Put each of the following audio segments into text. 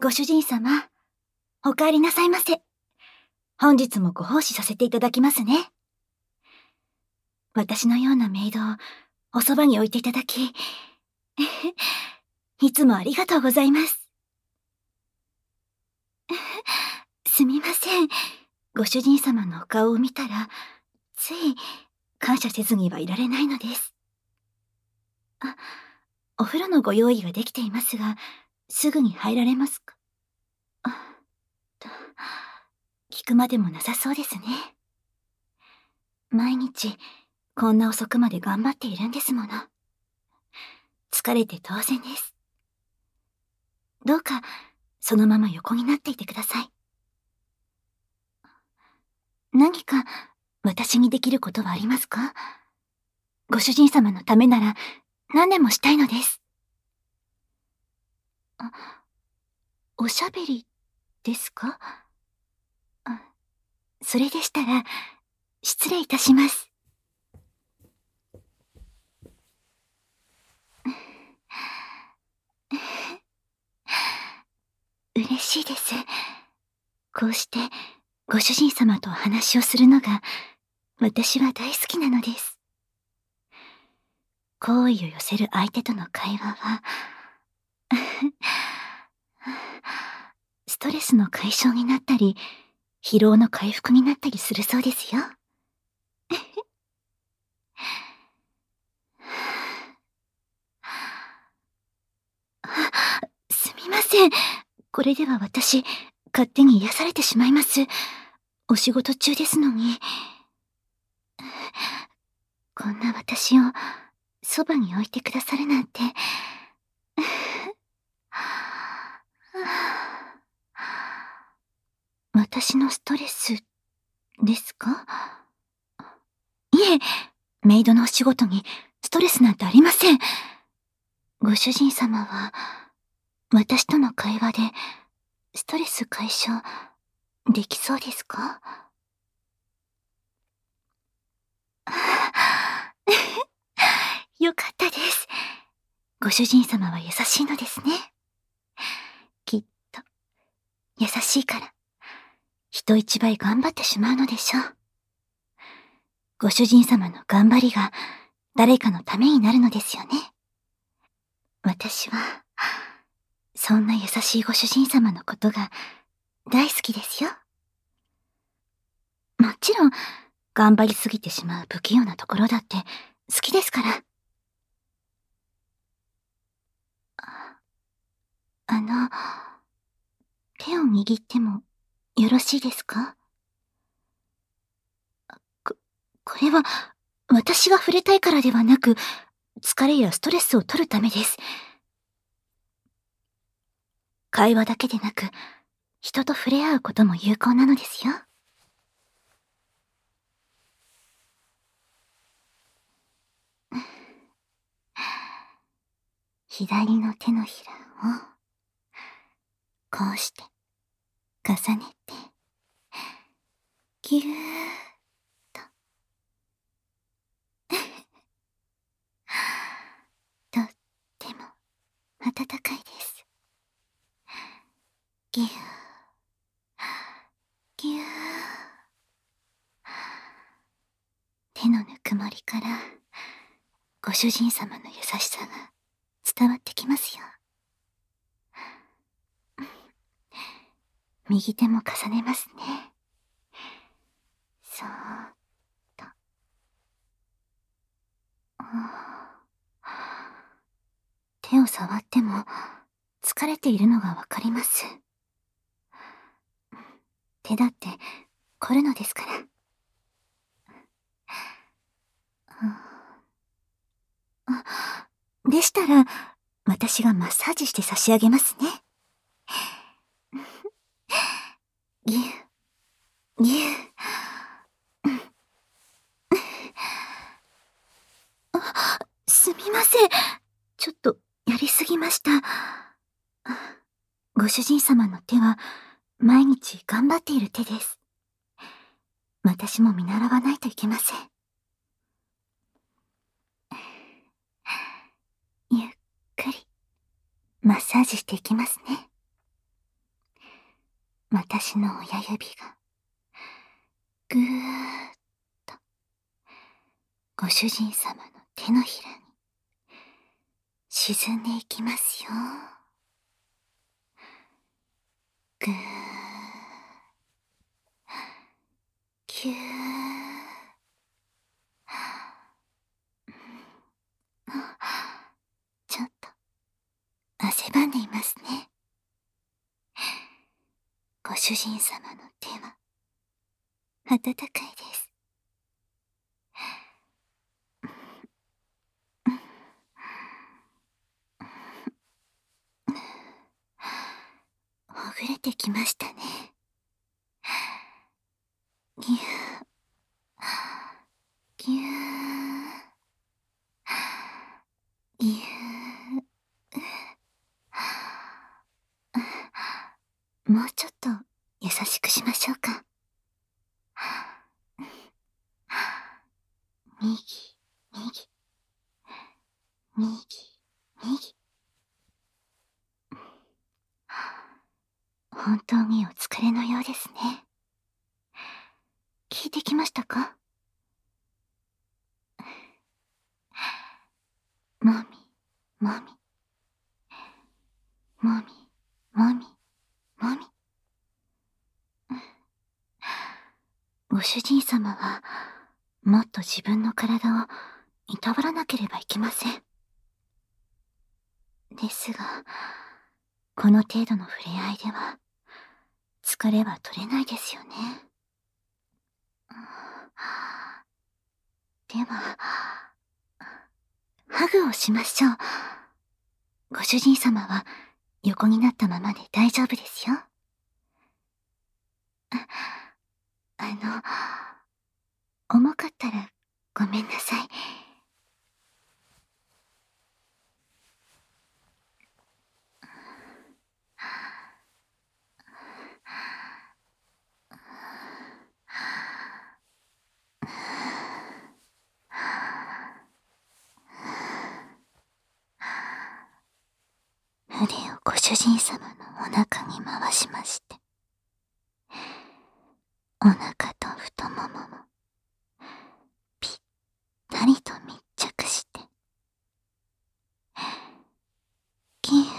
ご主人様、お帰りなさいませ。本日もご奉仕させていただきますね。私のようなメイドをおそばに置いていただき、いつもありがとうございます。すみません。ご主人様のお顔を見たら、つい感謝せずにはいられないのです。お風呂のご用意ができていますが、すぐに入られますか？聞くまでもなさそうですね。毎日、こんな遅くまで頑張っているんですもの。疲れて当然です。どうか、そのまま横になっていてください。何か、私にできることはありますか？ご主人様のためなら、何でもしたいのです。おしゃべり、ですか？それでしたら、失礼いたします。嬉しいです。こうして、ご主人様とお話をするのが、私は大好きなのです。好意を寄せる相手との会話は、ストレスの解消になったり、疲労の回復になったりするそうですよ。すみません。これでは私、勝手に癒されてしまいます。お仕事中ですのに。こんな私を、そばに置いてくださるなんて。私のストレス、ですか？いえ、メイドのお仕事にストレスなんてありません。ご主人様は、私との会話で、ストレス解消、できそうですか？よかったです。ご主人様は優しいのですね。きっと、優しいから、人一倍頑張ってしまうのでしょう。ご主人様の頑張りが、誰かのためになるのですよね。私は、そんな優しいご主人様のことが、大好きですよ。もちろん、頑張りすぎてしまう不器用なところだって、好きですから。あの、手を握ってもよろしいですか？これは、私が触れたいからではなく、疲れやストレスを取るためです。会話だけでなく、人と触れ合うことも有効なのですよ。左の手のひらを、こうして、重ねて、ぎゅーっと。とっても暖かいです。ぎゅー、ぎゅー。手のぬくもりから、ご主人様の優しさが伝わってきますよ。右手も重ねますね。そーっと。手を触っても疲れているのがわかります。手だって凝るのですから。でしたら、私がマッサージして差し上げますね。ぎゅ、ぎゅ。すみません。ちょっと、やりすぎました。ご主人様の手は、毎日頑張っている手です。私も見習わないといけません。ゆっくり、マッサージしていきますね。 私の親指が、ぐーっと、ご主人様の手のひらに、沈んでいきますよ。ぐー、ぎゅー、ちょっと、汗ばんでいますね。ご主人様の手は、温かいです。ほぐれてきましたね。ぎゅー、ぎゅー、ぎゅー。もうちょっと優しくしましょうか。右、右、右、右。本当にお疲れのようですね。聞いてきましたか？もみ、もみ、もみ、もみ、もみ。ご主人様は、もっと自分の体をいたわらなければいけません。ですが、この程度の触れ合いでは、疲れは取れないですよね。では、ハグをしましょう。ご主人様は横になったままで大丈夫ですよ。重かったらごめんなさい。腕をご主人様のお腹に回しまして、お腹と太もももぴったりと密着して、ぎゅー。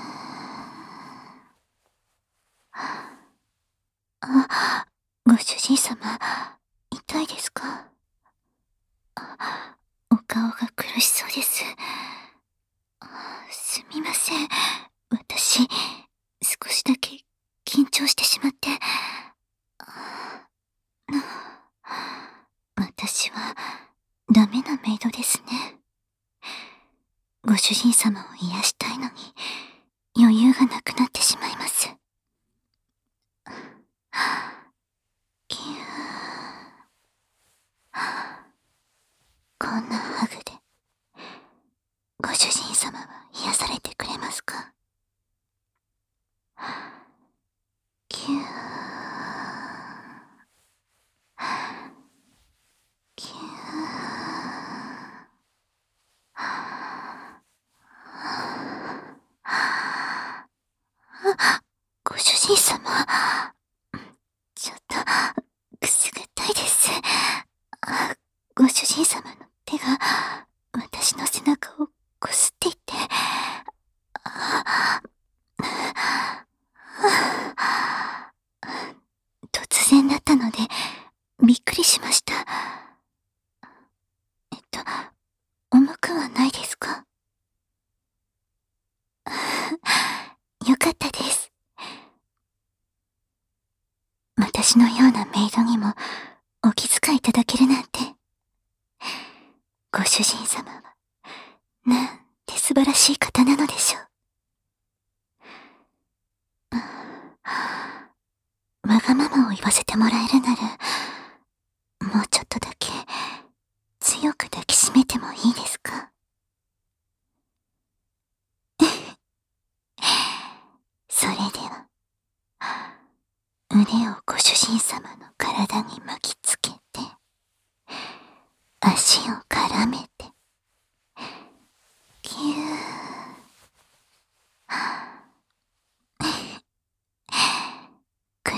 ご主人様、痛いですか？お顔が苦しそうです。すみません。私、少しだけ緊張してしまって。私は、ダメなメイドですね。ご主人様を癒したいのに、余裕がなくなってしまいます。ぎゅー。こんなハグで、ご主人様は癒されてくれますか？ぎゅー。ぎゅー。ご主人様、ちょっと、くすぐったいです。ご主人様の手が、私の背中をこすっていて、突然だったので、びっくりしました。重くはないですか？よかったです。私のようなメイドにもお気遣いいただけるなんて。ご主人様は、なんて素晴らしい方なのでしょう。わがままを言わせてもらえるなら、もうちょっとだけ強く抱きしめてもいいですか？それでは、腕をご主人様の体に巻きつけて、足を絡めて、ぎゅー。く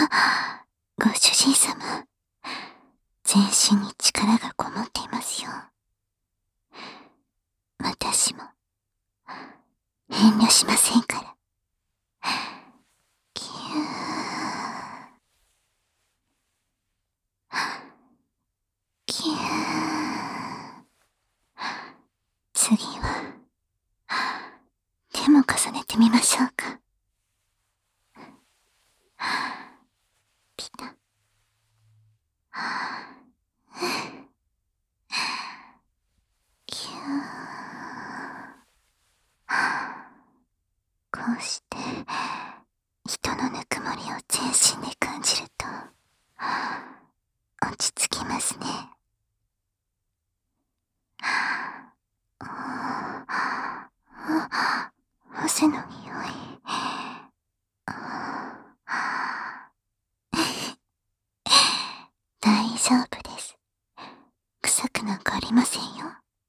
ご主人様、全身に力がこもっていますよ。私も、遠慮しませんから。ぎゅー、ぎゅー。次は、手も重ねてみましょうか。ピタ。ぎゅー。こうして、人のぬくもりを全身で感じると、落ち着きますね。汗の匂い。大丈夫です。臭くなんかありませんよ。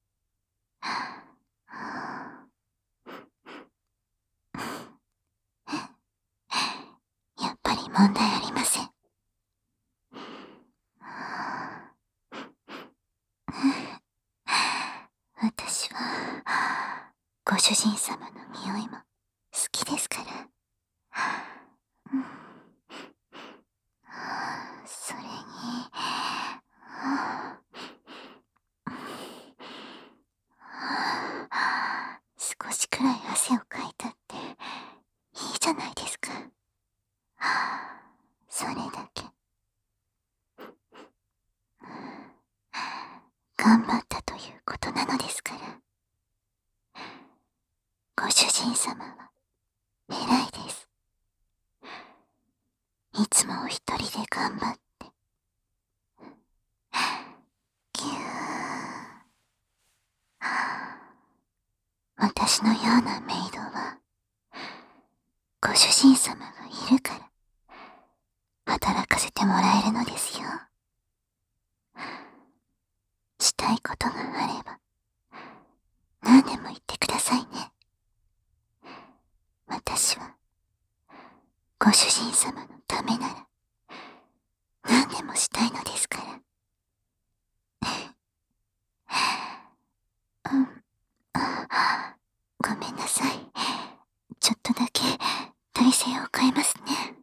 やっぱり問題ありません。私は、ご主人様の匂いも好きですから。それに、少しくらい汗をかいたっていいじゃないですか。それだけ。頑張ったということなのですから。ご主人様は偉いです。いつもお一人で頑張って。ぎゅー。私のようなメイドは、ご主人様がいるから、働かせてもらえるのですよ。したいことがあれば、何でも言ってくださいね。私は、ご主人様のためなら、何でもしたいのですから。ごめんなさい。ちょっとだけ体勢を変えますね。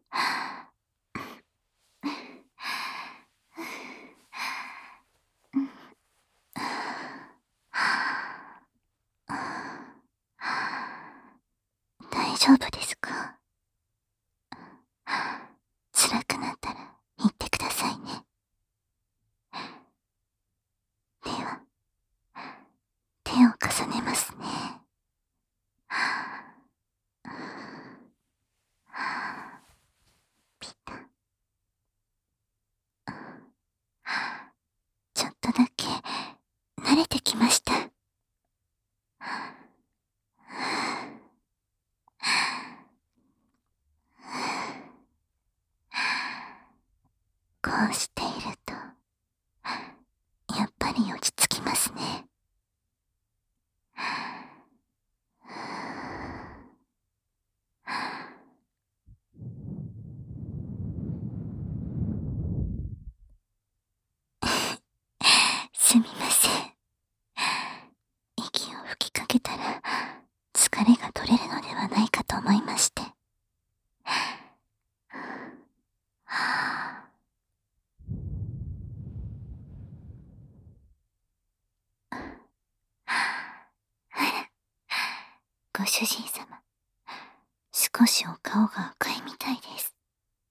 大丈夫ですか？辛くなったら言ってくださいね。では、手を重ねますね。ピタ。ちょっとだけ慣れてきました。こうしていると、やっぱり落ち着きますね。すみません。息を吹きかけたら、疲れが取れるのではないかと思いまして。ご主人様、少しお顔が赤いみたいです。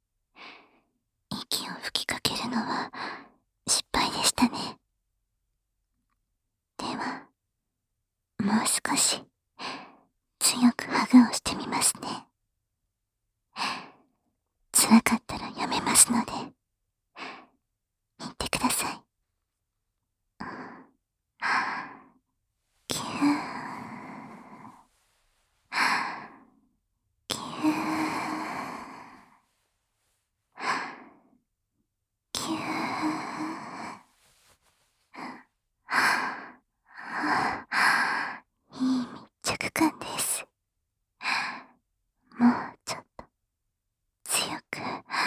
息を吹きかけるのは失敗でしたね。では、もう少し強くハグをしてみますね。辛かったらやめますので、言ってください。ぎゅー、ぎゅー、ぎゅー。いい密着感です。もうちょっと強く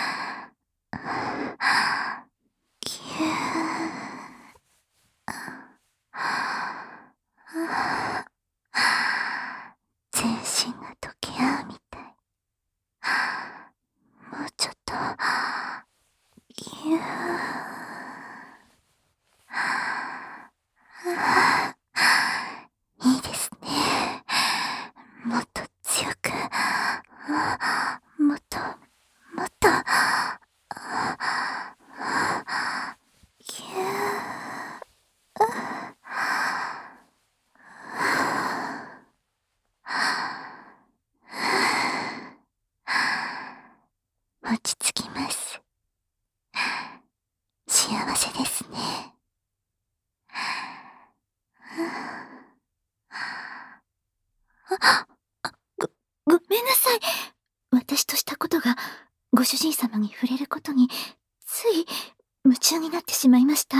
主人様に触れることに、つい夢中になってしまいました。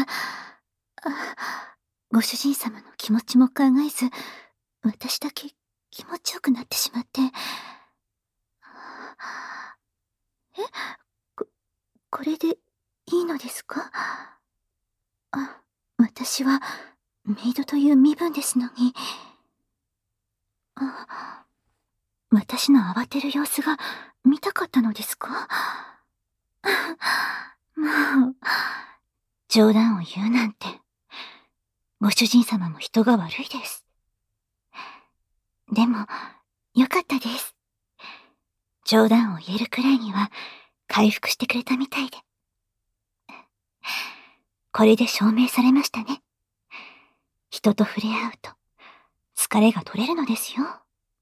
ご主人様の気持ちも考えず、私だけ気持ちよくなってしまって。え、こ、これでいいのですか？私はメイドという身分ですのに。私の慌てる様子が見たかったのですか？もう、冗談を言うなんて、ご主人様も人が悪いです。でも、よかったです。冗談を言えるくらいには回復してくれたみたいで。これで証明されましたね。人と触れ合うと疲れが取れるのですよ。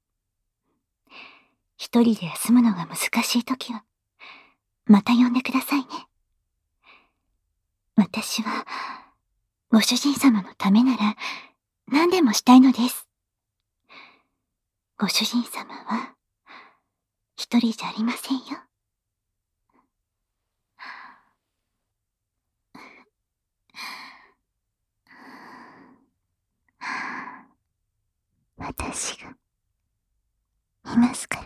一人で休むのが難しいときは、また呼んでくださいね。私は、ご主人様のためなら何でもしたいのです。ご主人様は、一人じゃありませんよ。私がいますから。